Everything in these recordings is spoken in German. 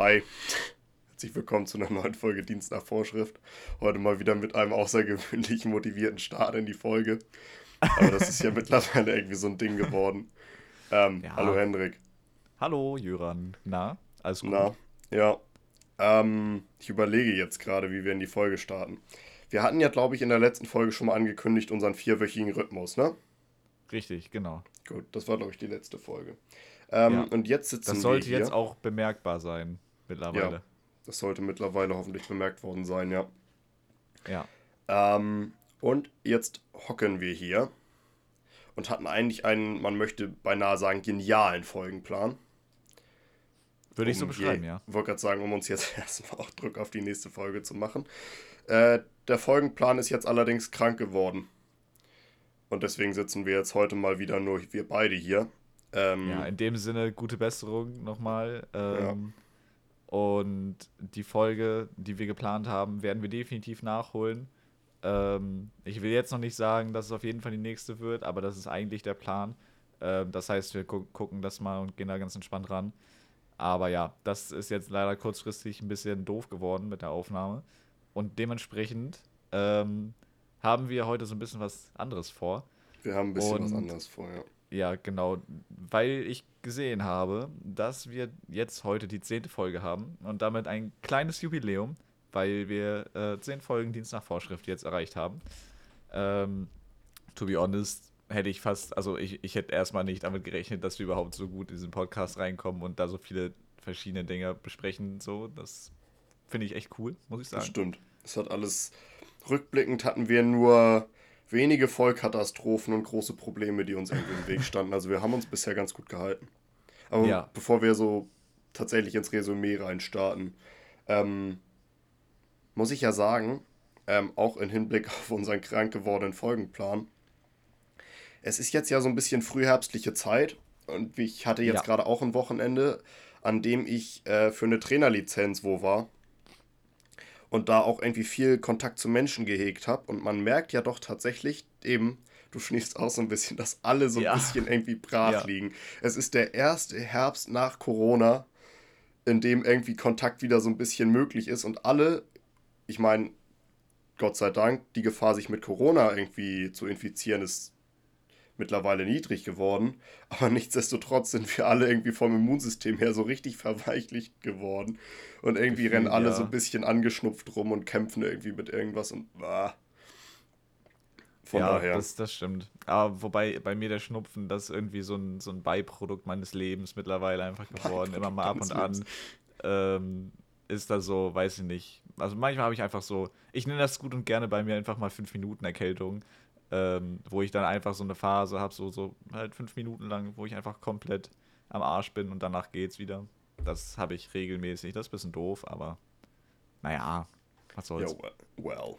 Hi, herzlich willkommen zu einer neuen Folge Dienst nach Vorschrift. Heute mal wieder mit einem außergewöhnlich motivierten Start in die Folge. Aber das ist ja mittlerweile irgendwie so ein Ding geworden. Hallo Ja, Hendrik. hallo Jöran. Na, alles gut? Na, ja. Ich überlege jetzt gerade, wie wir in die Folge starten. Wir hatten ja, glaube ich, in der letzten Folge schon mal angekündigt, unseren vierwöchigen Rhythmus, ne? Richtig, genau. Gut, das war, glaube ich, die letzte Folge. Ja, Und jetzt das sitzen wir sollte jetzt hier. auch bemerkbar sein Ja, mittlerweile. das sollte mittlerweile hoffentlich bemerkt worden sein, ja. Ja, Und jetzt hocken wir hier und hatten eigentlich einen, man möchte beinahe sagen, genialen Folgenplan. würde ich so beschreiben, ja. Wollte gerade sagen, um uns jetzt erstmal auch Druck auf die nächste Folge zu machen. Der Folgenplan ist jetzt allerdings krank geworden. Und deswegen sitzen wir jetzt heute mal wieder nur wir beide hier. Ja, Ähm, in dem Sinne, gute Besserung nochmal. ja, Und die Folge, die wir geplant haben, werden wir definitiv nachholen. Ich will jetzt noch nicht sagen, dass es auf jeden Fall die nächste wird, aber das ist eigentlich der Plan. Das heißt, wir gucken das mal und gehen da ganz entspannt ran. Aber ja, das ist jetzt leider kurzfristig ein bisschen doof geworden mit der Aufnahme. Und dementsprechend haben wir heute so ein bisschen was anderes vor. wir haben ein bisschen was Und anderes vor, ja. ja, genau, weil ich gesehen habe, dass wir jetzt heute die 10. Folge haben und damit ein kleines Jubiläum, weil wir 10 Folgen Dienst nach Vorschrift jetzt erreicht haben. Ähm, to be honest, hätte ich fast, also ich hätte erstmal nicht damit gerechnet, dass wir überhaupt so gut in diesen Podcast reinkommen und da so viele verschiedene Dinge besprechen. So, das finde ich echt cool, muss ich Das sagen. stimmt. Es hat alles. Rückblickend hatten wir nur wenige Vollkatastrophen und große Probleme, die uns irgendwie im Weg standen. Also wir haben uns bisher ganz gut gehalten. Aber Ja, bevor wir so tatsächlich ins Resümee reinstarten, ähm, muss ich ja sagen, auch im Hinblick auf unseren krank gewordenen Folgenplan, es ist jetzt ja so ein bisschen frühherbstliche Zeit und ich hatte jetzt ja, gerade auch ein Wochenende, an dem ich für eine Trainerlizenz wo war und da auch irgendwie viel Kontakt zu Menschen gehegt habe. Und man merkt ja doch tatsächlich eben, du schniefst auch so ein bisschen, dass alle so ein ja, bisschen irgendwie brach ja, liegen. Es ist der erste Herbst nach Corona, in dem irgendwie Kontakt wieder so ein bisschen möglich ist. Und alle, ich meine, Gott sei Dank, die Gefahr, sich mit Corona irgendwie zu infizieren, ist mittlerweile niedrig geworden. Aber nichtsdestotrotz sind wir alle irgendwie vom Immunsystem her so richtig verweichlicht geworden. Und irgendwie rennen gefühlt, alle so ein ja. bisschen angeschnupft rum und kämpfen irgendwie mit irgendwas. Und von Ja, daher. das stimmt. Aber wobei bei mir der Schnupfen, das ist irgendwie so ein Beiprodukt meines Lebens mittlerweile einfach geworden. Immer Beiprodukt mal ab deines und Lebens. an ähm, ist da so, weiß ich nicht. Also manchmal habe ich einfach so, ich nenne das gut und gerne bei mir einfach mal 5 Minuten Erkältung, wo ich dann einfach so eine Phase habe, so halt 5 Minuten lang, wo ich einfach komplett am Arsch bin und danach geht's wieder. Das habe ich regelmäßig. Das ist ein bisschen doof, aber naja, was Ja, soll's. well.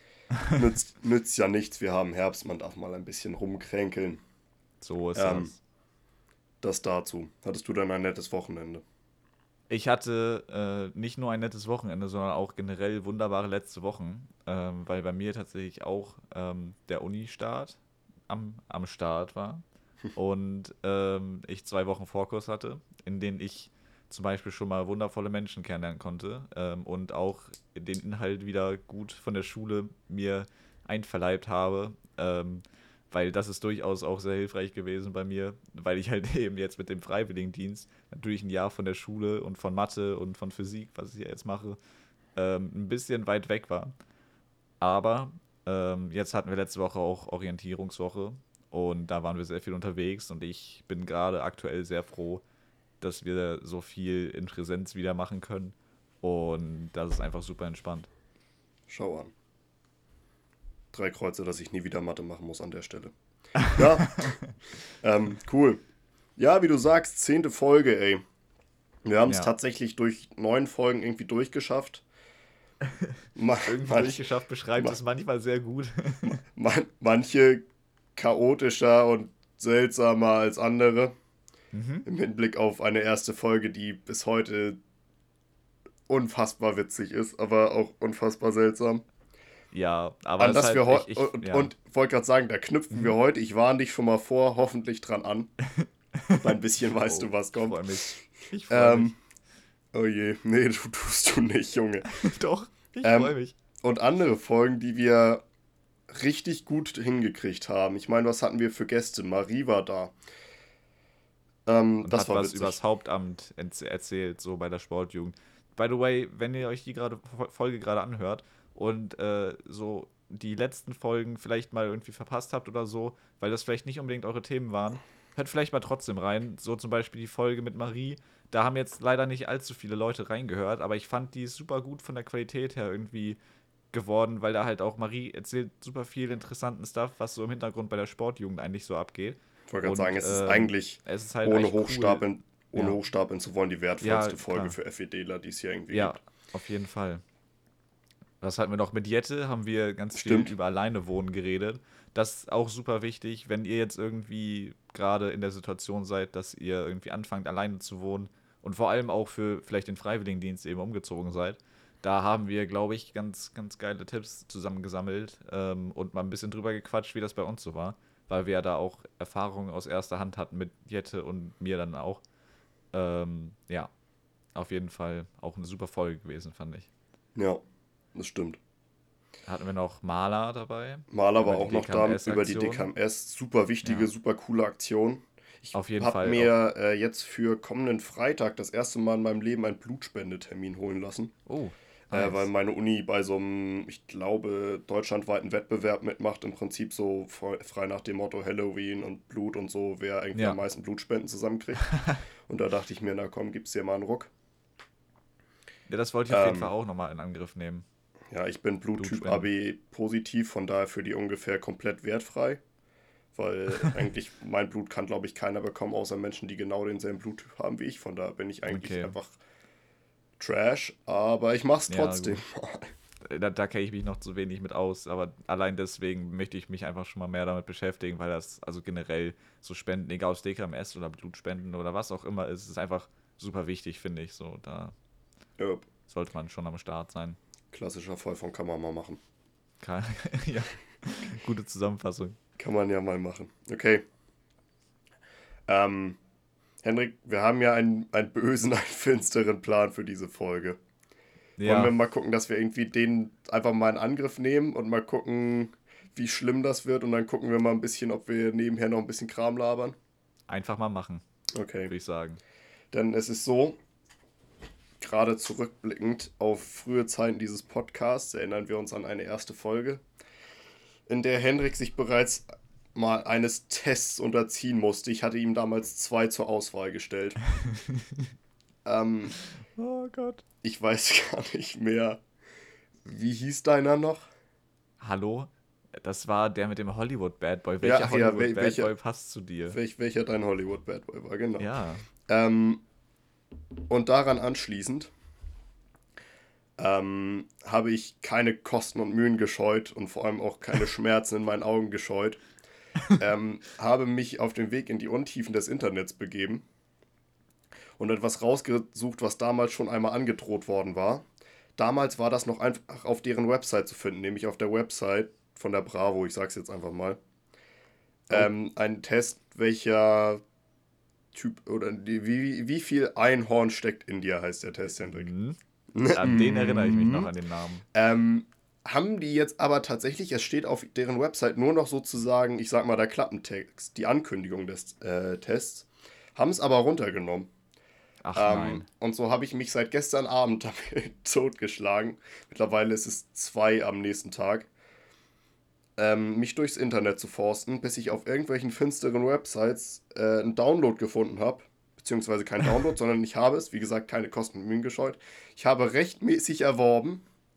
Nützt ja nichts. Wir haben Herbst, man darf mal ein bisschen rumkränkeln. So ist Ähm, das. Das dazu. Hattest du dann ein nettes Wochenende? Ich hatte nicht nur ein nettes Wochenende, sondern auch generell wunderbare letzte Wochen, weil bei mir tatsächlich auch der Uni-Start am Start war und ich 2 Wochen Vorkurs hatte, in denen ich zum Beispiel schon mal wundervolle Menschen kennenlernen konnte und auch den Inhalt wieder gut von der Schule mir einverleibt habe. Weil das ist durchaus auch sehr hilfreich gewesen bei mir, weil ich halt eben jetzt mit dem Freiwilligendienst natürlich ein Jahr von der Schule und von Mathe und von Physik, was ich ja jetzt mache, ein bisschen weit weg war. Aber jetzt hatten wir letzte Woche auch Orientierungswoche und da waren wir sehr viel unterwegs und ich bin gerade aktuell sehr froh, dass wir so viel in Präsenz wieder machen können und das ist einfach super entspannt. Schau an. 3 Kreuze, dass ich nie wieder Mathe machen muss an der Stelle. Ja, cool. Ja, wie du sagst, 10. Folge, ey. Wir haben es Ja, tatsächlich durch 9 Folgen irgendwie durchgeschafft. Ma irgendwie manch, durchgeschafft beschreibt ma es manchmal sehr gut. manche chaotischer und seltsamer als andere. Mhm. Im Hinblick auf eine erste Folge, die bis heute unfassbar witzig ist, aber auch unfassbar seltsam. Ja, aber An es ist das wir halt, heute, ja. und wollte gerade sagen, da knüpfen wir Mhm. heute, ich warne dich schon mal vor, hoffentlich dran an. Dein bisschen weißt Oh, du, was ich kommt. freue mich. Ich freue Ähm, mich. Oh je, nee, du tust du nicht, Junge. Doch, ich freue mich. Und andere Folgen, die wir richtig gut hingekriegt haben. Ich meine, was hatten wir für Gäste? Marie war da. Und Das hat war was witzig. übers Hauptamt erzählt, so bei der Sportjugend. By the way, wenn ihr euch die Folge gerade anhört und so die letzten Folgen vielleicht mal irgendwie verpasst habt oder so, weil das vielleicht nicht unbedingt eure Themen waren, hört vielleicht mal trotzdem rein. So zum Beispiel die Folge mit Marie. Da haben jetzt leider nicht allzu viele Leute reingehört, aber ich fand die ist super gut von der Qualität her irgendwie geworden, weil da halt auch Marie erzählt super viel interessanten Stuff, was so im Hintergrund bei der Sportjugend eigentlich so abgeht. Ich wollte gerade sagen, Und es ist eigentlich, es ist halt ohne echt cool. ohne Ja, hochstapeln zu wollen, die ja, wertvollste Folge klar. für FEDler, die es hier irgendwie Ja, gibt. auf jeden Fall. Was hatten wir noch? Mit Jette haben wir ganz viel Stimmt. über alleine wohnen geredet. Das ist auch super wichtig, wenn ihr jetzt irgendwie gerade in der Situation seid, dass ihr irgendwie anfangt, alleine zu wohnen und vor allem auch für vielleicht den Freiwilligendienst eben umgezogen seid. Da haben wir, glaube ich, ganz, ganz geile Tipps zusammengesammelt und mal ein bisschen drüber gequatscht, wie das bei uns so war, weil wir ja da auch Erfahrungen aus erster Hand hatten mit Jette und mir dann auch. Ja, auf jeden Fall auch eine super Folge gewesen, fand ich. Ja, das stimmt. Hatten wir noch Maler dabei Maler war über die auch noch da über die DKMS-Aktion. DKMS. Super wichtige, Ja, super coole Aktion. Ich auf jeden habe Fall auch. mir jetzt für kommenden Freitag das erste Mal in meinem Leben einen Blutspendetermin holen lassen. Oh, Weil nice. meine Uni bei so einem, ich glaube, deutschlandweiten Wettbewerb mitmacht. Im Prinzip so frei nach dem Motto Halloween und Blut und so, wer irgendwie am Ja, meisten Blutspenden zusammenkriegt. Und da dachte ich mir, na komm, gib's dir mal einen Ruck. ja, das wollte ich auf jeden Fall Ähm, auch nochmal in Angriff nehmen. ja, ich bin Bluttyp Blutspenden. AB positiv, von daher für die ungefähr komplett wertfrei. Weil eigentlich mein Blut kann, glaube ich, keiner bekommen, außer Menschen, die genau denselben Bluttyp haben wie ich. Von daher bin ich eigentlich Okay, einfach Trash, aber ich mach's ja, trotzdem. gut. Da kenne ich mich noch zu wenig mit aus, aber allein deswegen möchte ich mich einfach schon mal mehr damit beschäftigen, weil das, also generell so Spenden, egal ob es DKMS oder Blutspenden oder was auch immer ist einfach super wichtig, finde ich. So, da Ja, sollte man schon am Start sein. klassischer Fall von kann man mal machen. Ja, gute Zusammenfassung. Kann man ja mal machen. Okay. Ähm, Henrik, wir haben ja einen bösen, einen finsteren Plan für diese Folge. Wollen wir Ja, mal gucken, dass wir irgendwie den einfach mal in Angriff nehmen und mal gucken, wie schlimm das wird und dann gucken wir mal ein bisschen, ob wir nebenher noch ein bisschen Kram labern? einfach mal machen, Okay. würde ich sagen. Denn es ist so, gerade zurückblickend auf frühe Zeiten dieses Podcasts erinnern wir uns an eine erste Folge, in der Henrik sich bereits mal eines Tests unterziehen musste. Ich hatte ihm damals zwei zur Auswahl gestellt. Ähm, Oh Gott. Ich weiß gar nicht mehr. Wie hieß deiner noch? Hallo? Das war der mit dem Hollywood Bad Boy. Ja, Welcher ach ja, Hollywood Bad Boy passt zu dir? welcher dein Hollywood Bad Boy war, genau. Ja. Ähm, und daran anschließend habe ich keine Kosten und Mühen gescheut und vor allem auch keine Schmerzen in meinen Augen gescheut. Habe mich auf den Weg in die Untiefen des Internets begeben und etwas rausgesucht, was damals schon einmal angedroht worden war. Damals war das noch einfach auf deren Website zu finden, nämlich auf der Website von der Bravo, ich sag's jetzt einfach mal. Oh. Ein Test, welcher Typ oder wie viel Einhorn steckt in dir, heißt der Test, Hendrik. Mhm. An den erinnere ich mich noch, an den Namen. Haben die jetzt aber tatsächlich, es steht auf deren Website nur noch sozusagen, ich sag mal, der Klappentext, die Ankündigung des Tests, haben es aber runtergenommen. Ach nein. Und so habe ich mich seit gestern Abend damit totgeschlagen. Mittlerweile ist es 2 am nächsten Tag. Mich durchs Internet zu forsten, bis ich auf irgendwelchen finsteren Websites einen Download gefunden habe. Beziehungsweise kein Download, sondern ich habe es, wie gesagt, keine Kosten und Mühen gescheut. Ich habe rechtmäßig erworben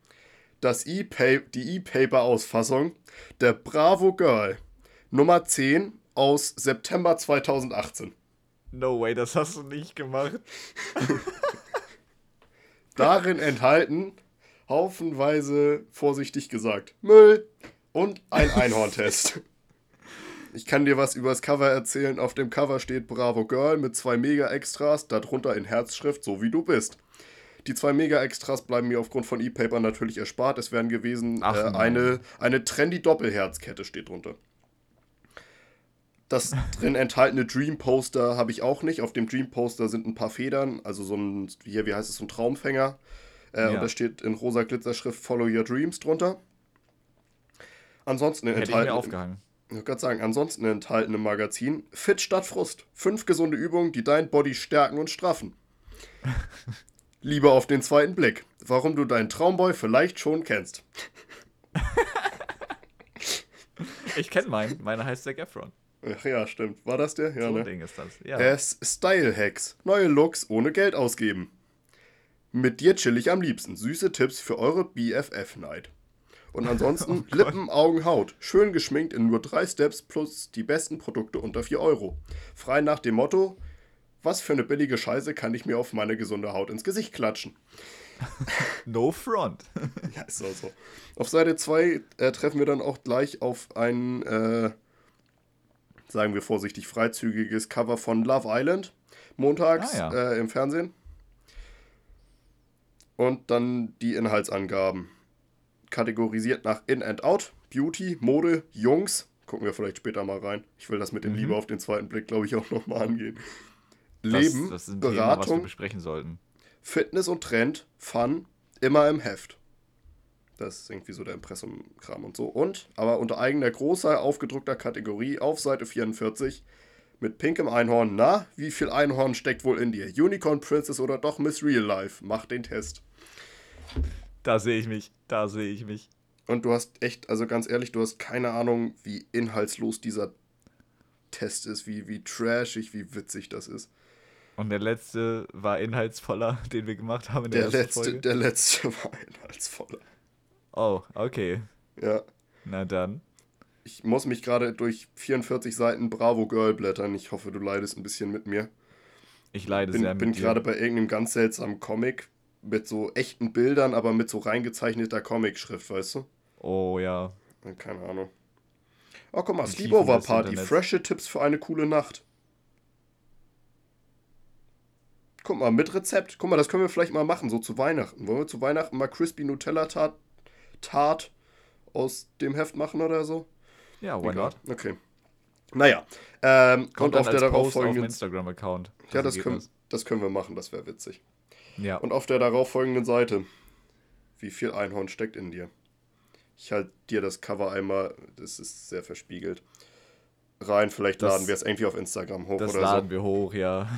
die E-Paper-Ausfassung der Bravo Girl Nummer 10 aus September 2018. No way, das hast du nicht gemacht. Darin enthalten, haufenweise, vorsichtig gesagt, Müll und ein Einhorntest. Ich kann dir was über das Cover erzählen. Auf dem Cover steht Bravo Girl mit 2 Mega-Extras, darunter in Herzschrift, so wie du bist. Die 2 Mega-Extras bleiben mir aufgrund von E-Paper natürlich erspart. Es wären gewesen Ach nein. eine trendy Doppelherzkette steht drunter. Das drin enthaltene Dream Poster habe ich auch nicht. Auf dem Dream Poster sind ein paar Federn, also so ein, hier, wie heißt es, so ein Traumfänger. Und da Ja, steht in rosa Glitzerschrift Follow Your Dreams drunter. Ansonsten hätte ich mir enthalten, aufgehangen. ich würde gerade sagen, ansonsten enthalten im Magazin Fit statt Frust. 5 gesunde Übungen, die dein Body stärken und straffen. Liebe auf den zweiten Blick. Warum du deinen Traumboy vielleicht schon kennst. Ich kenne meinen. Meiner heißt Zac Efron. Ach ja, stimmt. War das der? Ja, So ein ne? Ding ist das. Ja. Style Hacks. Neue Looks ohne Geld ausgeben. Mit dir chill ich am liebsten. Süße Tipps für eure BFF-Night. Und Oh ansonsten Gott. Lippen, Augen, Haut. Schön geschminkt in nur 3 Steps plus die besten Produkte unter 4 Euro. Frei nach dem Motto, was für eine billige Scheiße kann ich mir auf meine gesunde Haut ins Gesicht klatschen. No front. Ja, ist auch so. Auf Seite 2 treffen wir dann auch gleich auf ein, sagen wir vorsichtig, freizügiges Cover von Love Island. Ah Montags ja. im Fernsehen. Und dann die Inhaltsangaben. Kategorisiert nach In and Out, Beauty, Mode, Jungs. Gucken wir vielleicht später mal rein. Ich will das mit dem Liebe auf den zweiten Blick, glaube ich, auch nochmal angehen. Leben, Das ist ein Thema, was wir Beratung, besprechen sollten. Fitness und Trend, Fun, immer im Heft. Das ist irgendwie so der Impressumkram und so. Und, aber unter eigener großer, aufgedruckter Kategorie auf Seite 44 mit pinkem Einhorn. Na, wie viel Einhorn steckt wohl in dir? Unicorn Princess oder doch Miss Real Life? Mach den Test. Da sehe ich mich. Da sehe ich mich. Und du hast echt, also ganz ehrlich, du hast keine Ahnung, wie inhaltslos dieser Test ist, wie trashig, wie witzig das ist. Und der letzte war inhaltsvoller, den wir gemacht haben in der ersten Folge. Der letzte war inhaltsvoller. Oh, okay. Ja. Na dann. Ich muss mich gerade durch 44 Seiten Bravo Girl blättern. Ich hoffe, du leidest ein bisschen mit mir. Ich leide sehr Bin mit gerade dir. bei irgendeinem ganz seltsamen Comic mit so echten Bildern, aber mit so reingezeichneter Comic-Schrift, weißt du? Oh ja. Keine Ahnung. Oh, guck mal, Die Tiefen Sleepover des Party. Internets. Frische Tipps für eine coole Nacht. Guck mal, mit Rezept. Guck mal, das können wir vielleicht mal machen, so zu Weihnachten. Wollen wir zu Weihnachten mal Crispy Nutella Tart aus dem Heft machen oder so? Ja, why Egal. not? Okay. Naja. Kommt Und dann auf der als Post auf dem darauffolgenden. Instagram-Account. Ja, Das Ergebnis. das können wir machen, das wäre witzig. Ja. Und auf der darauffolgenden Seite. Wie viel Einhorn steckt in dir? Ich halte dir das Cover einmal, das ist sehr verspiegelt, rein. Vielleicht Das- laden wir es irgendwie auf Instagram hoch Das oder laden so. wir hoch, ja.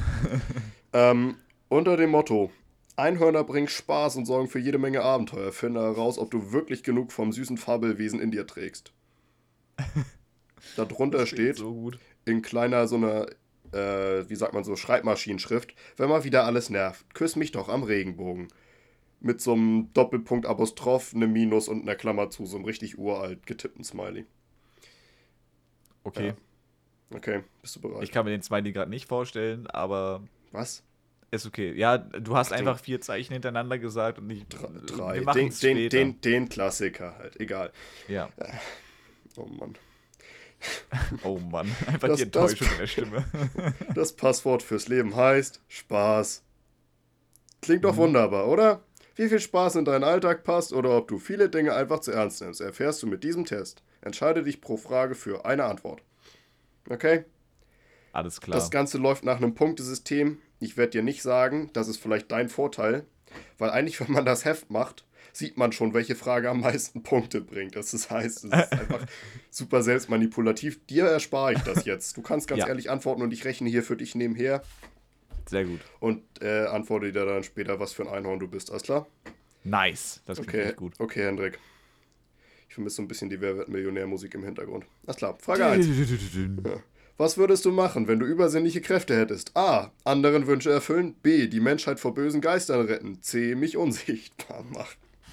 Unter dem Motto: Einhörner bringen Spaß und sorgen für jede Menge Abenteuer. Finde heraus, ob du wirklich genug vom süßen Fabelwesen in dir trägst. Darunter Das klingt steht so gut. in kleiner so einer, wie sagt man so, Schreibmaschinenschrift: Wenn mal wieder alles nervt, küss mich doch am Regenbogen. Mit so einem Doppelpunkt Apostroph, einem Minus und einer Klammer zu, so einem richtig uralt getippten Smiley. Okay. Ja. Okay, bist du bereit? Ich kann mir den Smiley gerade nicht vorstellen, aber Was? ist okay. Ja, du hast Ach, einfach 4 Zeichen hintereinander gesagt und ich. Drei. Wir machen es später. Den Klassiker halt, egal. Ja. Oh Mann. Oh Mann. Einfach Das- die Enttäuschung in der Stimme. Das Passwort fürs Leben heißt Spaß. Klingt doch Mhm. wunderbar, oder? Wie viel Spaß in deinen Alltag passt oder ob du viele Dinge einfach zu ernst nimmst, erfährst du mit diesem Test. Entscheide dich pro Frage für eine Antwort. Okay? Alles klar. Das Ganze läuft nach einem Punktesystem. Ich werde dir nicht sagen, das ist vielleicht dein Vorteil, weil eigentlich, wenn man das Heft macht, sieht man schon, welche Frage am meisten Punkte bringt. Das heißt, es ist einfach super selbstmanipulativ. Dir erspare ich das jetzt. Du kannst ganz Ja. ehrlich antworten und ich rechne hier für dich nebenher Sehr gut. und antworte dir dann später, was für ein Einhorn du bist. Alles klar? Nice. Das klingt Okay, echt gut. okay, Hendrik. Ich vermisse so ein bisschen die Wer wird Millionär-Musik im Hintergrund. Alles klar. Frage 1. Was würdest du machen, wenn du übersinnliche Kräfte hättest? A. Anderen Wünsche erfüllen. B. Die Menschheit vor bösen Geistern retten. C. Mich unsichtbar machen.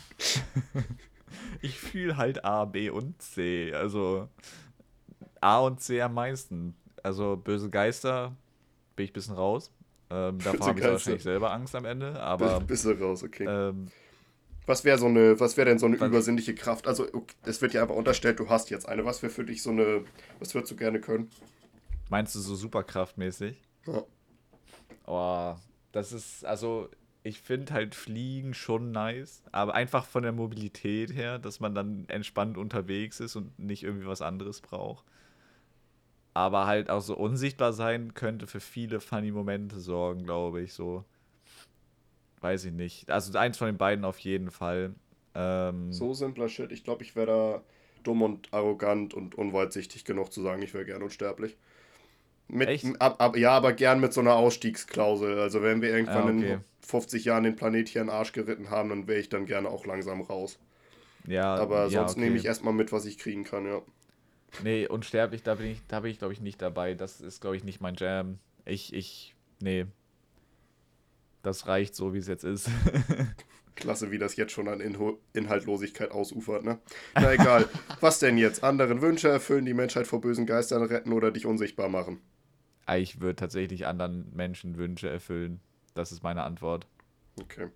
Ich fühle halt A, B und C. Also A und C am meisten. Also böse Geister bin ich ein bisschen raus. Davor Böse habe ich Geister. wahrscheinlich selber Angst am Ende. Aber Bist du raus, okay. ähm, Was wäre denn so eine Was- übersinnliche Kraft? Also, okay, es wird ja einfach unterstellt, du hast jetzt eine. Was wäre für dich so eine, was würdest du gerne können? meinst du so superkraftmäßig? Ja. Oh, das ist, also ich finde halt Fliegen schon nice, aber einfach von der Mobilität her, dass man dann entspannt unterwegs ist und nicht irgendwie was anderes braucht. Aber halt auch so unsichtbar sein könnte für viele funny Momente sorgen, glaube ich. So, weiß ich nicht. Also eins von den beiden auf jeden Fall. Ähm, So simpler Shit. Ich glaube, ich wäre da dumm und arrogant und unweitsichtig genug zu sagen, ich wäre gern unsterblich. echt? Ja, aber gern mit so einer Ausstiegsklausel. Also wenn wir irgendwann Ja, in okay. 50 Jahren den Planet hier in den Arsch geritten haben, dann wäre ich dann gerne auch langsam raus. Ja, Aber ja, sonst nehme okay. ich erstmal mit, was ich kriegen kann, ja. Nee, unsterblich, da bin ich, glaube ich, nicht dabei. Das ist, glaube ich, nicht mein Jam. Nee, das reicht so, wie es jetzt ist. Klasse, wie das jetzt schon an Inhaltlosigkeit ausufert, ne? Na egal. Was denn jetzt? Anderen Wünsche erfüllen, die Menschheit vor bösen Geistern retten oder dich unsichtbar machen? Ich würde tatsächlich anderen Menschen Wünsche erfüllen. Das ist meine Antwort. Okay.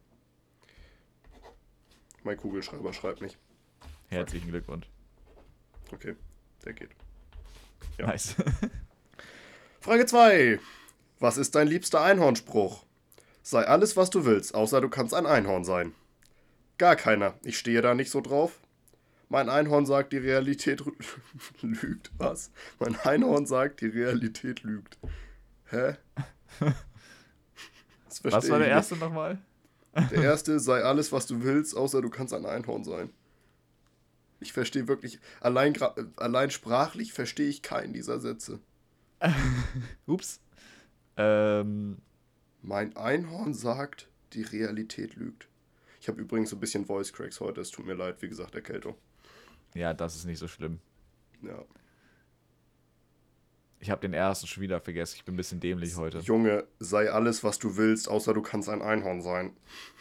Mein Kugelschreiber schreibt nicht. Fuck. Herzlichen Glückwunsch. Okay, der geht. Ja. Nice. Frage 2. Was ist dein liebster Einhornspruch? Sei alles, was du willst, außer du kannst ein Einhorn sein. Gar keiner. Ich stehe da nicht so drauf. Mein Einhorn sagt, die Realität lügt. Was? Mein Einhorn sagt, die Realität lügt. Hä? Das Was verstehe war der ich nicht. erste nochmal? Der erste, sei alles, was du willst, außer du kannst ein Einhorn sein. Ich verstehe wirklich, allein sprachlich verstehe ich keinen dieser Sätze. Ups. Ähm, Mein Einhorn sagt, die Realität lügt. Ich habe übrigens so ein bisschen Voice Cracks heute, es tut mir leid, wie gesagt, Erkältung. ja, das ist nicht so schlimm. Ja. Ich habe den ersten schon wieder vergessen. Ich bin ein bisschen dämlich heute. Junge, sei alles, was du willst, außer du kannst ein Einhorn sein.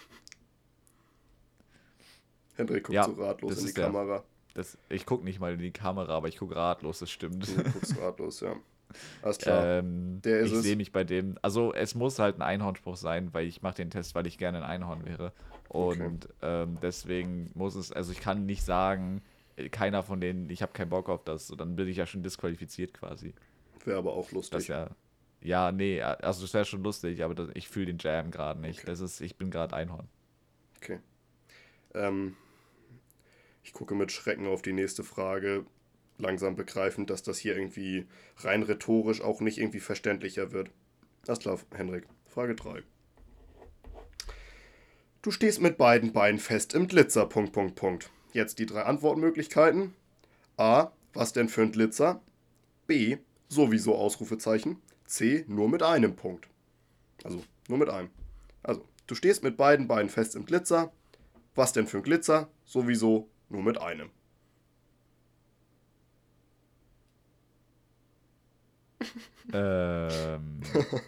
Hendrik guckt so Ja, ratlos das in die ist der. Kamera. Ich gucke nicht mal in die Kamera, aber ich gucke ratlos, das stimmt. Du guckst ratlos, ja. Alles klar. Der ist Ich sehe es. mich bei dem. Also, es muss halt ein Einhornspruch sein, weil ich mache den Test, weil ich gerne ein Einhorn wäre. Okay. Und deswegen muss es. Also, ich kann nicht sagen, keiner von denen, ich habe keinen Bock auf das. So, dann bin ich ja schon disqualifiziert quasi. Wäre aber auch Das lustig. ja. Ja, nee, also das wäre schon lustig, aber ich fühle den Jam gerade nicht. Okay. Ich bin gerade Einhorn. Okay. Ähm, ich gucke mit Schrecken auf die nächste Frage, langsam begreifend, dass das hier irgendwie rein rhetorisch auch nicht irgendwie verständlicher wird. Alles klar, Hendrik. Frage 3. Du stehst mit beiden Beinen fest im Glitzer. Punkt, Punkt, Punkt. Jetzt die 3 Antwortmöglichkeiten. A. Was denn für ein Glitzer? B. Sowieso Ausrufezeichen. C. Nur mit einem Punkt. Also, nur mit einem. Also, du stehst mit beiden Beinen fest im Glitzer. Was denn für ein Glitzer? Sowieso nur mit einem. Ähm,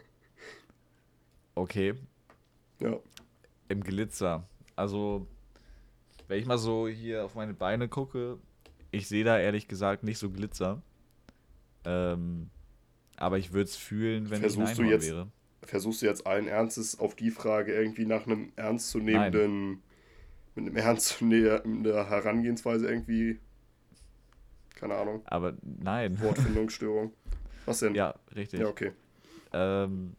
okay. Ja. Im Glitzer. Also, wenn ich mal so hier auf meine Beine gucke, ich sehe da ehrlich gesagt nicht so Glitzer. Ähm, aber ich würde es fühlen, wenn ich ein Versuchst du Einhorn jetzt, wäre. versuchst du jetzt allen Ernstes auf die Frage irgendwie nach einem Nein. ernstzunehmenden, mit einem ernstzunehmender Herangehensweise irgendwie, keine Ahnung, Aber nein. Wortfindungsstörung. Was denn? Ja, Ja, richtig. okay. Ähm,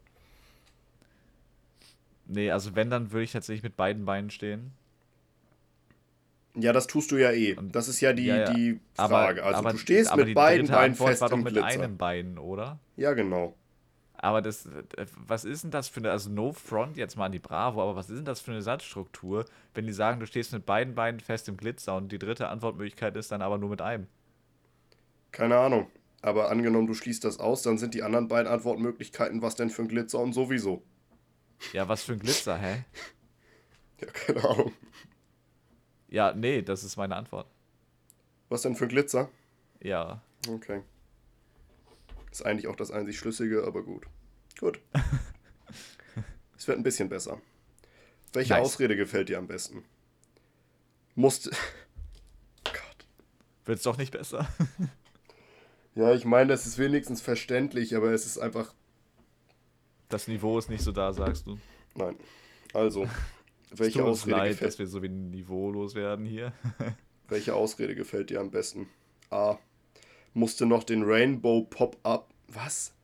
nee, also wenn, dann würde ich tatsächlich mit beiden Beinen stehen. Ja, das tust du ja eh. Und Das ist ja ja, ja. die Aber, Frage. Also du aber, stehst aber mit die beiden dritte Beinen Antwort fest war doch im mit Glitzer. einem Bein, oder? Ja, genau. Aber was ist denn das für eine, also no front jetzt mal an die Bravo, aber was ist denn das für eine Satzstruktur, wenn die sagen, du stehst mit beiden Beinen fest im Glitzer und die dritte Antwortmöglichkeit ist dann aber nur mit einem? Keine Ahnung. Aber angenommen, du schließt das aus, dann sind die anderen beiden Antwortmöglichkeiten, was denn für ein Glitzer und sowieso. Ja, was für ein Glitzer, hä? Ja, keine Ahnung. Ja, nee, das ist meine Antwort. Was denn für ein Glitzer? Ja. Okay. Ist eigentlich auch das einzig Schlüssige, aber gut. Gut. Es wird ein bisschen besser. Welche Nice. Ausrede gefällt dir am besten? Musste. Gott. Wird's doch nicht besser? Ja, ich meine, das ist wenigstens verständlich, aber es ist einfach. Das Niveau ist nicht so da, sagst du. Nein. Also, Es welche tut uns Ausrede leid, gefällt. dass wir so wie niveaulos werden hier. Welche Ausrede gefällt dir am besten? A. Musste noch den Rainbow Pop-Up. Was?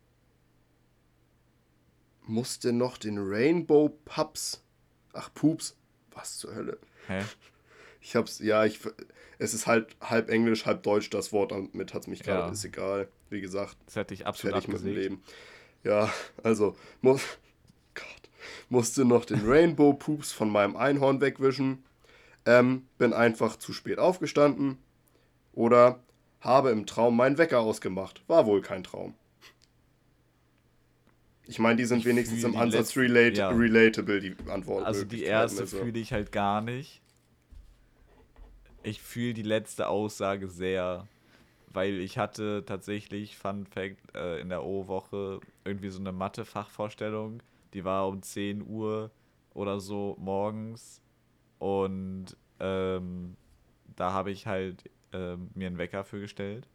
Musste noch den Rainbow Pups. Ach, Pups. Was zur Hölle? Hä? Es ist halt halb Englisch, halb Deutsch das Wort, damit hat es mich gerade, Ja, ist egal. Wie gesagt, das hätte ich absolut fertig mit dem abgesägt. Leben. Ja, also, Gott, musste noch den Rainbow-Poops von meinem Einhorn wegwischen. Bin einfach zu spät aufgestanden. Oder habe im Traum meinen Wecker ausgemacht. War wohl kein Traum. Ich meine, die sind Ich wenigstens fühle im die Ansatz letzte, ja, relatable, die also die Antwortmöglichkeiten. erste Also, fühle ich halt gar nicht. Ich fühle die letzte Aussage sehr, weil ich hatte tatsächlich, Fun Fact, in der O-Woche irgendwie so eine Mathe-Fachvorstellung. Die war um 10 Uhr oder so morgens und da habe ich halt mir einen Wecker für gestellt.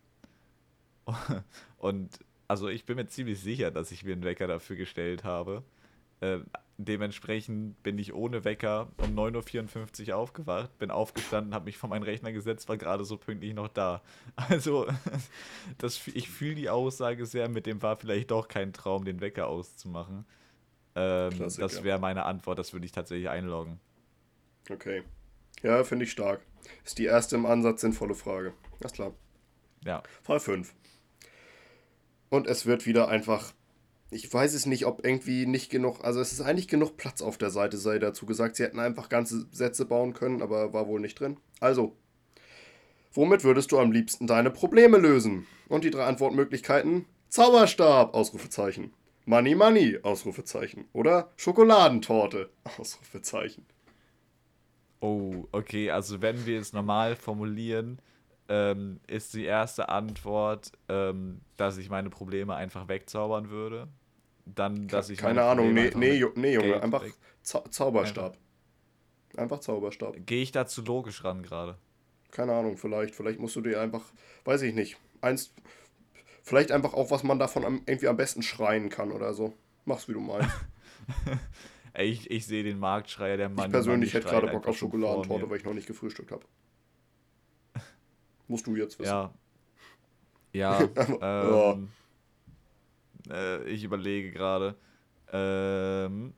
Und also ich bin mir ziemlich sicher, dass ich mir einen Wecker dafür gestellt habe. Äh, Dementsprechend bin ich ohne Wecker um 9:54 Uhr aufgewacht, bin aufgestanden, habe mich vor meinen Rechner gesetzt, war gerade so pünktlich noch da. Also, ich fühle die Aussage sehr, mit dem war vielleicht doch kein Traum, den Wecker auszumachen. Das Klassiker. wäre meine Antwort, das würde ich tatsächlich einloggen. Okay. Ja, finde ich stark. Ist die erste im Ansatz sinnvolle Frage. Alles klar. Ja. Fall 5. Und es wird wieder einfach. Ich weiß es nicht, ob irgendwie nicht genug. Also, es ist eigentlich genug Platz auf der Seite, sei dazu gesagt. Sie hätten einfach ganze Sätze bauen können, aber war wohl nicht drin. Also, womit würdest du am liebsten deine Probleme lösen? Und die drei Antwortmöglichkeiten: Zauberstab! Ausrufezeichen. Money, Money! Ausrufezeichen. Oder Schokoladentorte! Ausrufezeichen. Oh, okay, also wenn wir es normal formulieren, ist die erste Antwort, dass ich meine Probleme einfach wegzaubern würde. Dann, dass ich meine Keine Ahnung. Probleme Nee, einfach nee, mit nee Junge. Geld Einfach weg. Einfach. Zauberstab. Einfach Zauberstab. Gehe ich da zu logisch ran gerade? Keine Ahnung, vielleicht. Vielleicht musst du dir einfach, weiß ich nicht, vielleicht einfach auch, was man davon irgendwie am besten schreien kann oder so. Mach's, wie du meinst. Ey, ich sehe den Marktschreier, der Ich Money Money persönlich hätte schreit gerade Bock einfach auf schon vor Schokoladentorte, mir. weil ich noch nicht gefrühstückt habe. Musst du jetzt wissen. Ja, ja, Ja, ähm, ich überlege gerade. Ähm,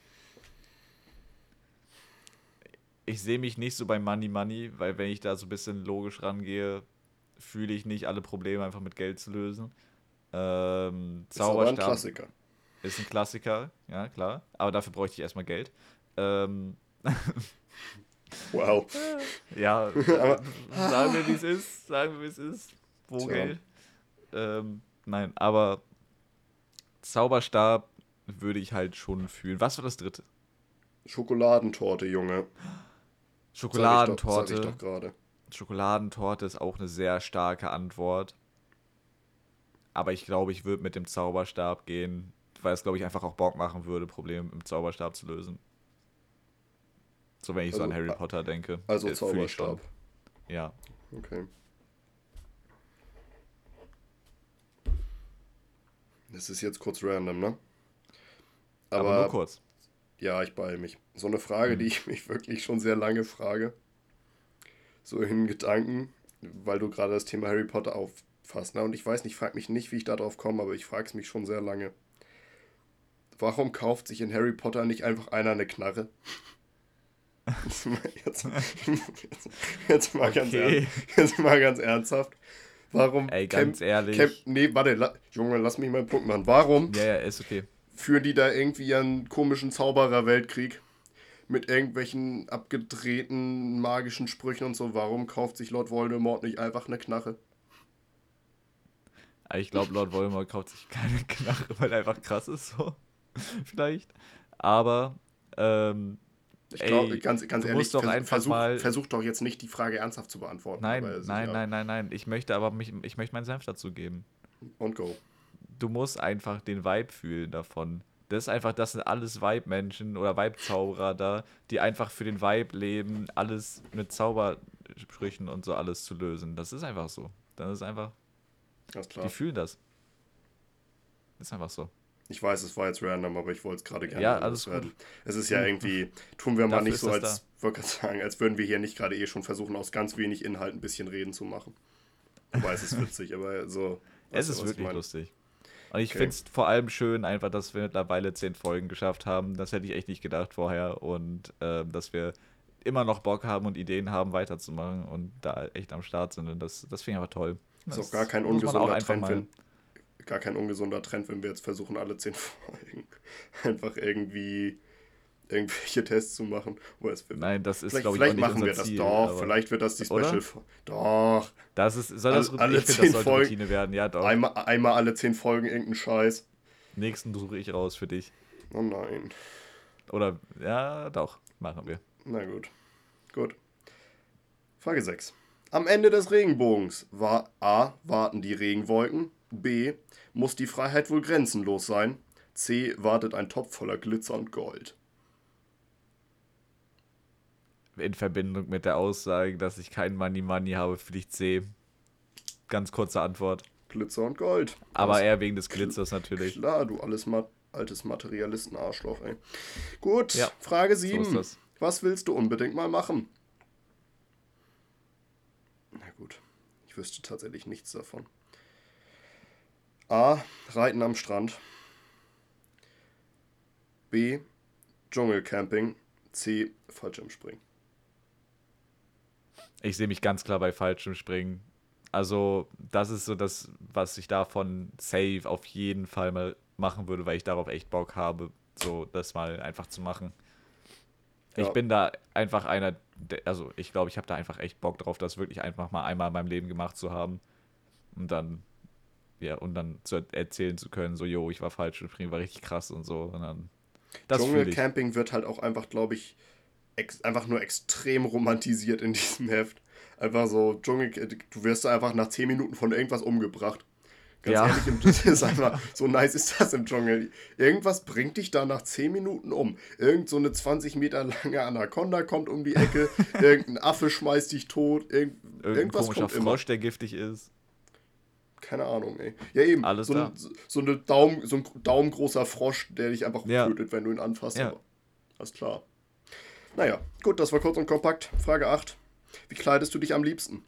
Ich sehe mich nicht so bei Money Money, weil wenn ich da so ein bisschen logisch rangehe, fühle ich nicht alle Probleme einfach mit Geld zu lösen. ist aber ein Zauberstab Klassiker. ist ein Klassiker, ja klar, aber dafür bräuchte ich erstmal Geld. Ähm, Wow. ja, Aber, sagen wir wie es ist, sagen wir wie es ist. Wo tja, Geld? Nein, aber Zauberstab würde ich halt schon fühlen. Was war das dritte? Schokoladentorte, Junge. Sag ich doch Schokoladentorte. gerade. Schokoladentorte ist auch eine sehr starke Antwort. Aber ich glaube, ich würde mit dem Zauberstab gehen, weil es, glaube ich, einfach auch Bock machen würde, Probleme mit dem Zauberstab zu lösen. So, wenn ich so an Also, Harry Potter denke, also fühle ich schon. Zauberstab. Ja. Okay. Das ist jetzt kurz random, ne? Aber nur Aber kurz. ja, ich beeile mich. So eine Frage, die Mhm. ich mich wirklich schon sehr lange frage. So in Gedanken, weil du gerade das Thema Harry Potter auffasst. Ne? Und ich weiß nicht, frag mich nicht, wie ich darauf komme, aber ich frage es mich schon sehr lange. Warum kauft sich in Harry Potter nicht einfach einer eine Knarre? Jetzt, jetzt, Okay. jetzt mal ganz ernsthaft. Warum Ey, ganz ehrlich. nee, warte, Junge, lass mich mal einen Punkt machen. Warum Ja, ja, ist okay. führen die da irgendwie einen komischen Zauberer-Weltkrieg mit irgendwelchen abgedrehten magischen Sprüchen und so? Warum kauft sich Lord Voldemort nicht einfach eine Knarre? Aber ich glaube, Lord Voldemort kauft sich keine Knarre, weil er einfach krass ist, so. Vielleicht. Aber, ähm, Ich glaube, ey, ganz du ehrlich, musst doch einfach mal. versuch doch jetzt nicht die Frage ernsthaft zu beantworten, Nein, aber nein, sicher. nein, nein, nein. Ich möchte meinen Senf dazu geben. Und go. Du musst einfach den Vibe fühlen davon. Das sind alles Vibe-Menschen oder Vibe-Zauberer da, die einfach für den Vibe leben, alles mit Zaubersprüchen und so alles zu lösen. Das ist einfach so. Das ist einfach, Alles die klar. fühlen das. Ist einfach so. Ich weiß, es war jetzt random, aber ich wollte es gerade gerne Ja, mal alles gut. loswerden. Es ist ja Du, irgendwie, tun wir mal dafür nicht ist so, das da. als, wollte gerade sagen, als würden wir hier nicht gerade schon versuchen, aus ganz wenig Inhalt ein bisschen Reden zu machen. Wobei es ist witzig, aber so, Es weißt du, ist was ich wirklich meine? lustig. Und ich Okay. finde es vor allem schön, einfach, dass wir mittlerweile 10 Folgen geschafft haben. Das hätte ich echt nicht gedacht vorher. Und dass wir immer noch Bock haben und Ideen haben, weiterzumachen und da echt am Start sind. Und das finde ich aber toll. Ist auch Das gar kein muss man auch ungesunder einfach Trend, mal. wenn wir jetzt versuchen, alle 10 Folgen einfach irgendwie irgendwelche Tests zu machen. Nein, das ist, Vielleicht, glaube ich, auch vielleicht nicht machen unser wir das Ziel, doch. aber. Vielleicht wird das die Oder? Special. Doch. Ich Alle, finde, alle das 10 sollte Folgen. Routine werden, ja doch. Einmal alle 10 Folgen irgendeinen Scheiß. Nächsten suche ich raus für dich. Oh nein. Oder, ja, doch, machen wir. Na gut. Gut. Frage 6. Am Ende des Regenbogens war A. Warten die Regenwolken. B. Muss die Freiheit wohl grenzenlos sein. C. Wartet ein Topf voller Glitzer und Gold. In Verbindung mit der Aussage, dass ich kein Money habe, Pflicht C. Ganz kurze Antwort. Glitzer und Gold. Aber eher wegen des Glitzers natürlich. Klar, du altes Materialisten-Arschloch, ey. Gut, Ja, Frage so 7. ist das. Was willst du unbedingt mal machen? Na gut, ich wüsste tatsächlich nichts davon. A. Reiten am Strand. B. Dschungelcamping. C. Fallschirmspringen. Ich sehe mich ganz klar bei Fallschirmspringen. Also, das ist so das, was ich davon safe auf jeden Fall mal machen würde, weil ich darauf echt Bock habe, so das mal einfach zu machen. Ich Ja, bin da einfach also ich glaube, ich habe da einfach echt Bock drauf, das wirklich einfach mal einmal in meinem Leben gemacht zu haben und dann, ja, und dann erzählen zu können, so, yo, ich war Fallschirmspringen, war richtig krass und so. Und dann, das fühle ich. Dschungelcamping wird halt auch einfach, glaube ich, einfach nur extrem romantisiert in diesem Heft. Einfach so, du wirst da einfach nach 10 Minuten von irgendwas umgebracht. Ganz Ja, ehrlich, das ist einfach, so nice ist das im Dschungel. Irgendwas bringt dich da nach 10 Minuten um. Irgend so eine 20 Meter lange Anaconda kommt um die Ecke, irgendein Affe schmeißt dich tot, irgendein irgendwas komischer kommt immer. Frosch, der giftig ist. Keine Ahnung, ey. Ja, eben, Alles da. so ein daumengroßer Frosch, der dich einfach Ja, tötet, wenn du ihn anfasst, ja. aber alles klar. Naja, gut, das war kurz und kompakt. Frage 8. Wie kleidest du dich am liebsten?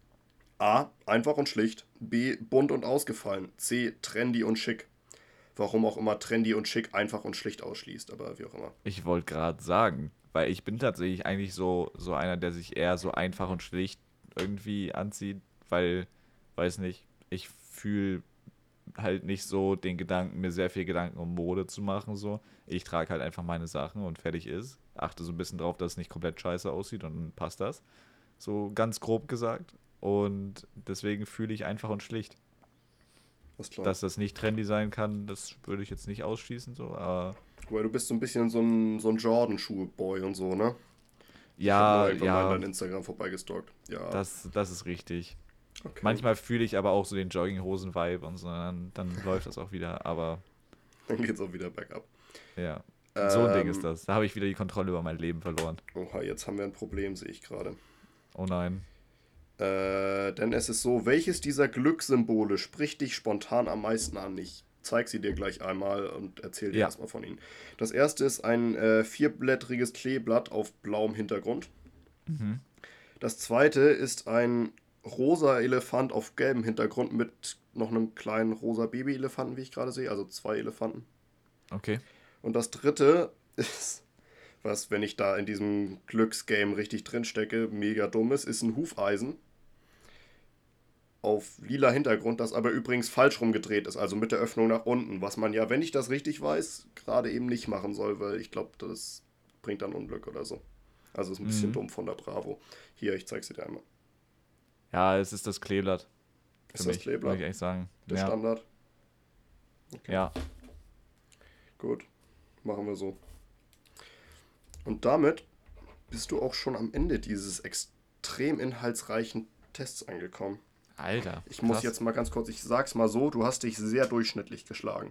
A. Einfach und schlicht. B. Bunt und ausgefallen. C. Trendy und schick. Warum auch immer trendy und schick einfach und schlicht ausschließt, aber wie auch immer. Ich wollte gerade sagen, weil ich bin tatsächlich eigentlich so einer, der sich eher so einfach und schlicht irgendwie anzieht, weil, weiß nicht, ich fühle halt nicht so den Gedanken, mir sehr viel Gedanken um Mode zu machen, so. Ich trage halt einfach meine Sachen und fertig ist. Achte so ein bisschen drauf, dass es nicht komplett scheiße aussieht und dann passt das. So ganz grob gesagt. Und deswegen fühle ich einfach und schlicht. Ist klar. Dass das nicht trendy sein kann, das würde ich jetzt nicht ausschließen, so, aber Weil du bist so ein bisschen so ein Jordan-Schuhe-Boy und so, ne? Ich habe nur ja, irgendwann mal in ja, dein Instagram vorbeigestalkt. Ja, das ist richtig. okay. Manchmal fühle ich aber auch so den Jogginghosen-Vibe und so, dann läuft das auch wieder, aber Dann geht's auch wieder bergab. ja, so ein Ding ist Ähm, das. Da habe ich wieder die Kontrolle über mein Leben verloren. oha, jetzt haben wir ein Problem, sehe ich gerade. Oh nein. Denn es ist so, welches dieser Glückssymbole spricht dich spontan am meisten an? Ich zeige sie dir gleich einmal und erzähle dir Ja, erstmal von ihnen. Das erste ist ein vierblättriges Kleeblatt auf blauem Hintergrund. mhm. Das zweite ist ein rosa Elefant auf gelbem Hintergrund mit noch einem kleinen rosa Babyelefanten, wie ich gerade sehe, also 2 Elefanten. Okay. Und das dritte ist, was, wenn ich da in diesem Glücksgame richtig drin stecke, mega dumm ist ein Hufeisen auf lila Hintergrund, das aber übrigens falsch rumgedreht ist, also mit der Öffnung nach unten, was man ja, wenn ich das richtig weiß, gerade eben nicht machen soll, weil ich glaube, das bringt dann Unglück oder so. Also ist ein bisschen Mhm. dumm von der Bravo. Hier, ich zeig's dir einmal. Ja, es ist das Kleeblatt für Ist das mich, muss ich Kleeblatt? echt sagen. Der Ja, Standard? Okay, ja. gut. Machen wir so. Und damit bist du auch schon am Ende dieses extrem inhaltsreichen Tests angekommen. Alter, Ich muss krass. jetzt mal ganz kurz, ich sag's mal so, du hast dich sehr durchschnittlich geschlagen.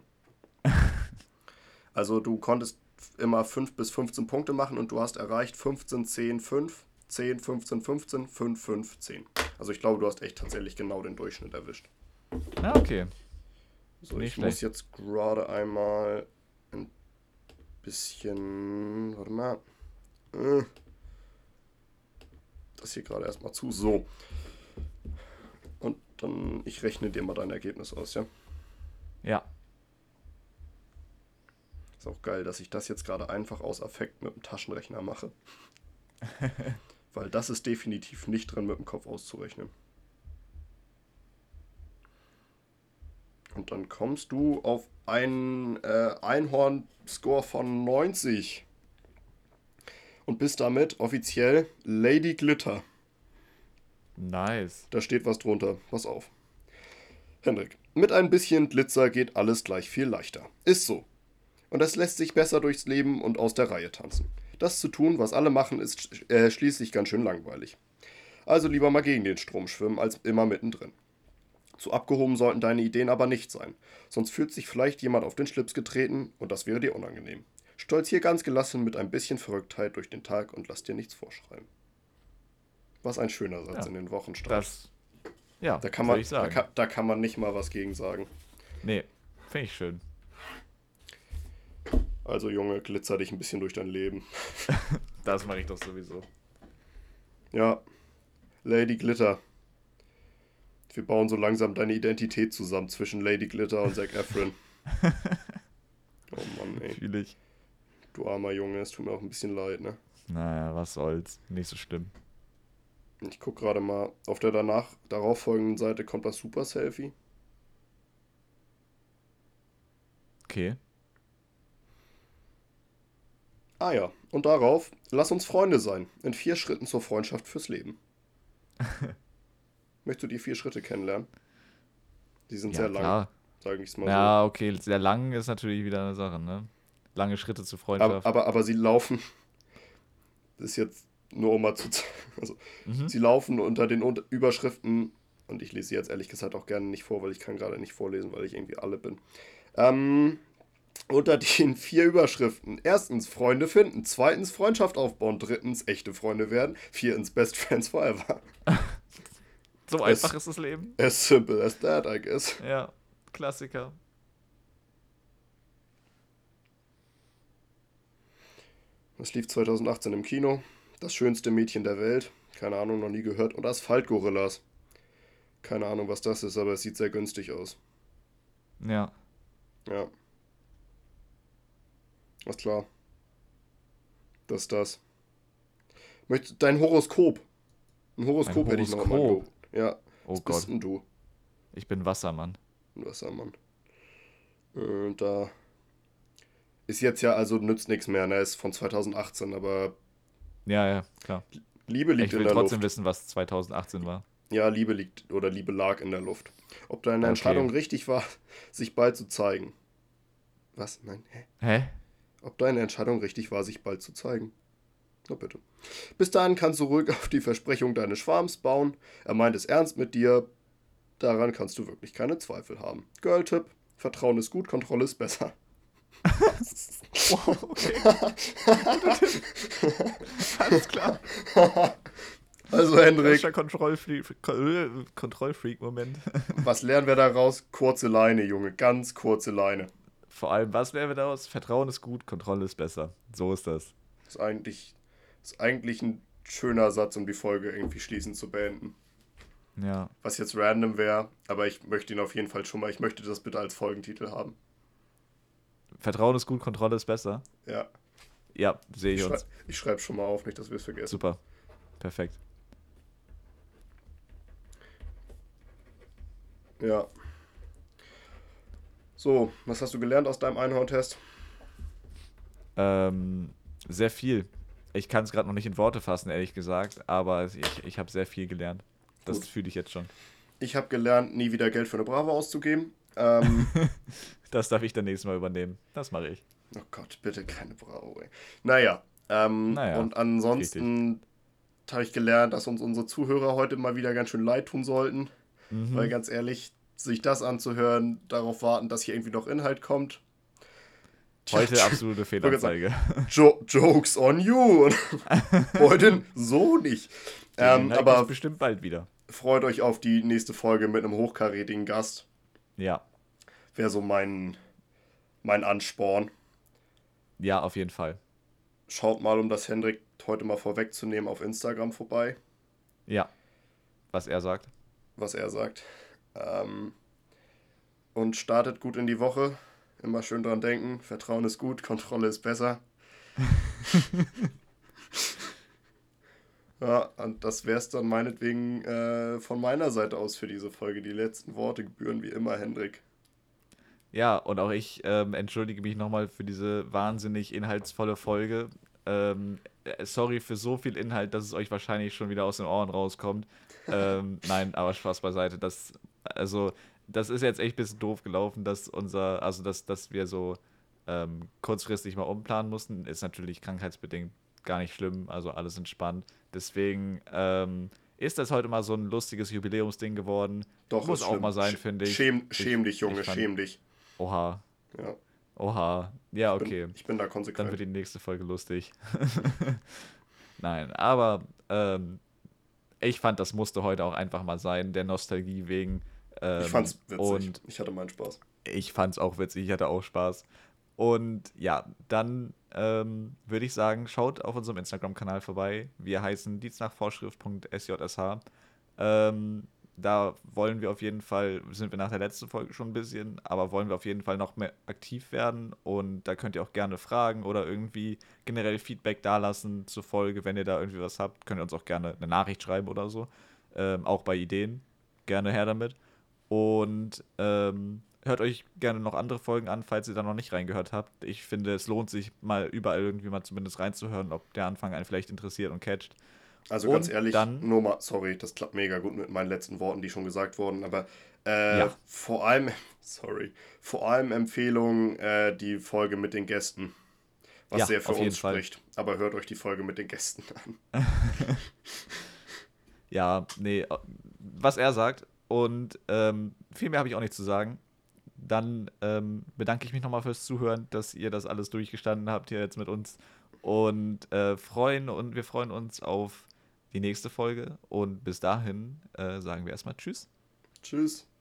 Also du konntest immer 5 bis 15 Punkte machen und du hast erreicht 15, 10, 5, 10, 15, 15, 5, 5, 10. Also ich glaube, du hast echt tatsächlich genau den Durchschnitt erwischt. Ja, okay. So, Nicht ich muss schlecht. jetzt gerade einmal ein bisschen, warte mal, äh, das hier gerade erstmal zu. So, und dann, ich rechne dir mal dein Ergebnis aus, ja? Ja. Ist auch geil, dass ich das jetzt gerade einfach aus Affekt mit dem Taschenrechner mache. Weil das ist definitiv nicht drin mit dem Kopf auszurechnen. Und dann kommst du auf einen Einhorn-Score von 90. Und bist damit offiziell Lady Glitter. Nice. Da steht was drunter. Pass auf. Hendrik, mit ein bisschen Glitzer geht alles gleich viel leichter. Ist so. Und es lässt sich besser durchs Leben und aus der Reihe tanzen. Das zu tun, was alle machen, ist schließlich ganz schön langweilig. Also lieber mal gegen den Strom schwimmen, als immer mittendrin. Zu abgehoben sollten deine Ideen aber nicht sein. Sonst fühlt sich vielleicht jemand auf den Schlips getreten und das wäre dir unangenehm. Stolzier ganz gelassen mit ein bisschen Verrücktheit durch den Tag und lass dir nichts vorschreiben. Was ein schöner Satz Ja, in den Wochenstart. das, ja, Da kann würde man, ich sagen. da kann man nicht mal was gegen sagen. Nee, finde ich schön. Also Junge, glitzer dich ein bisschen durch dein Leben. Das mache ich doch sowieso. Ja, Lady Glitter. Wir bauen so langsam deine Identität zusammen zwischen Lady Glitter und Zac Efron. Oh Mann, ey. Fühl ich. Du armer Junge, es tut mir auch ein bisschen leid, ne? Naja, was soll's. Nicht so schlimm. Ich guck gerade mal, auf der darauf folgenden Seite kommt das Super-Selfie. Okay. Ah ja, und darauf, lass uns Freunde sein. In 4 Schritten zur Freundschaft fürs Leben. Möchtest du die 4 Schritte kennenlernen? Die sind Ja, sehr lang, klar. sage ich es mal so. Ja, okay, sehr lang ist natürlich wieder eine Sache, ne? Lange Schritte zur Freundschaft. Aber sie laufen, das ist jetzt nur um mal zu zeigen, also Mhm. sie laufen unter den Überschriften, und ich lese sie jetzt ehrlich gesagt auch gerne nicht vor, weil ich kann gerade nicht vorlesen, weil ich irgendwie alle bin. Unter den 4 Überschriften. Erstens, Freunde finden. Zweitens, Freundschaft aufbauen. Drittens, echte Freunde werden. Viertens, Best Friends Forever. So einfach ist das Leben. As simple as that, I guess. Ja, Klassiker. Das lief 2018 im Kino. Das schönste Mädchen der Welt. Keine Ahnung, noch nie gehört. Und Asphaltgorillas. Keine Ahnung, was das ist, aber es sieht sehr günstig aus. Ja. Ja, ist klar. Das ist das. Dein Horoskop. Ein Horoskop Mein hätte ich noch im Horoskop. Angebot. Ja, Oh was Gott, bist denn du? ich bin Wassermann. Ein Wassermann. Und da ist jetzt ja, also nützt nichts mehr, ne? Ist von 2018, aber Ja, ja, klar. Liebe liegt Ich in will der trotzdem Luft. wissen, was 2018 war. Ja, Liebe liegt oder Liebe lag in der Luft. Ob deine Okay. Entscheidung richtig war, sich bald zu zeigen. Was? Nein, hä? Hä? Ob deine Entscheidung richtig war, sich bald zu zeigen. Na bitte. Bis dahin kannst du ruhig auf die Versprechung deines Schwarms bauen. Er meint es ernst mit dir. Daran kannst du wirklich keine Zweifel haben. Girl-Tipp: Vertrauen ist gut, Kontrolle ist besser. Wow, okay. Alles klar. Also, Hendrik, Klassischer Kontrollfreak-Moment. was lernen wir daraus? Kurze Leine, Junge, ganz kurze Leine. Vor allem, was lernen wir daraus? Vertrauen ist gut, Kontrolle ist besser. So ist das. Ist eigentlich ein schöner Satz, um die Folge irgendwie schließend zu beenden. Ja. Was jetzt random wäre, aber ich möchte ihn auf jeden Fall schon mal, ich möchte das bitte als Folgentitel haben. Vertrauen ist gut, Kontrolle ist besser. Ja, Ja, sehe ich uns. ich schreibe schon mal auf, nicht, dass wir es vergessen. Super. Perfekt. Ja. So, was hast du gelernt aus deinem Einhorn-Test? Sehr viel. Ich kann es gerade noch nicht in Worte fassen, ehrlich gesagt, aber ich habe sehr viel gelernt. Das Gut. fühle ich jetzt schon. Ich habe gelernt, nie wieder Geld für eine Bravo auszugeben. Das darf ich dann nächstes Mal übernehmen. Das mache ich. Oh Gott, bitte keine Bravo, ey. Naja, Naja, und ansonsten habe ich gelernt, dass uns unsere Zuhörer heute mal wieder ganz schön leid tun sollten. Weil ganz ehrlich, sich das anzuhören, darauf warten, dass hier irgendwie noch Inhalt kommt. Heute Tja, absolute Fehlanzeige. Jokes on you. Heute so nicht. Den Inhalt Aber gibt's bestimmt bald wieder. freut euch auf die nächste Folge mit einem hochkarätigen Gast. Ja. Wäre so mein Ansporn. Ja, auf jeden Fall. Schaut mal, um das Hendrik heute mal vorwegzunehmen, auf Instagram vorbei, Ja. Was er sagt. was er sagt. Und startet gut in die Woche. Immer schön dran denken. Vertrauen ist gut, Kontrolle ist besser. Ja, und das wäre es dann meinetwegen von meiner Seite aus für diese Folge. Die letzten Worte gebühren wie immer Hendrik. Ja, und auch ich entschuldige mich nochmal für diese wahnsinnig inhaltsvolle Folge. Sorry für so viel Inhalt, dass es euch wahrscheinlich schon wieder aus den Ohren rauskommt. Nein, aber Spaß beiseite. Also, das ist jetzt echt ein bisschen doof gelaufen, dass wir so kurzfristig mal umplanen mussten. Ist natürlich krankheitsbedingt gar nicht schlimm, also alles entspannt. Deswegen ist das heute mal so ein lustiges Jubiläumsding geworden. Doch, ist Muss auch mal schlimm. sein, finde ich. Schäm dich, Ich Junge, fand, schäm dich. oha, Ja, oha. Ja, okay. ich bin da Dann wird konsequent. die nächste Folge lustig. Nein, aber ich fand, das musste heute auch einfach mal sein, der Nostalgie wegen. Ich fand's witzig. Und Ich hatte meinen Spaß. ich fand's auch witzig, ich hatte auch Spaß. Und ja, dann würde ich sagen, schaut auf unserem Instagram-Kanal vorbei. Wir heißen dienstnachvorschrift.sjsh. Ähm, Da wollen wir auf jeden Fall, sind wir nach der letzten Folge schon ein bisschen, aber wollen wir auf jeden Fall noch mehr aktiv werden. Und da könnt ihr auch gerne fragen oder irgendwie generell Feedback dalassen zur Folge. Wenn ihr da irgendwie was habt, könnt ihr uns auch gerne eine Nachricht schreiben oder so. Auch bei Ideen. Gerne her damit. Und hört euch gerne noch andere Folgen an, falls ihr da noch nicht reingehört habt. Ich finde, es lohnt sich mal überall irgendwie mal zumindest reinzuhören, ob der Anfang einen vielleicht interessiert und catcht. Also ganz Und ehrlich, dann, nur mal, sorry, das klappt mega gut mit meinen letzten Worten, die schon gesagt wurden, aber ja, vor allem, sorry, vor allem Empfehlung die Folge mit den Gästen, was ja, sehr für auf jeden uns Fall. spricht. Aber hört euch die Folge mit den Gästen an. Ja, nee, was er sagt. Und viel mehr habe ich auch nicht zu sagen. Dann bedanke ich mich nochmal fürs Zuhören, dass ihr das alles durchgestanden habt hier jetzt mit uns. Und wir freuen uns auf die nächste Folge. Und bis dahin sagen wir erstmal Tschüss. Tschüss.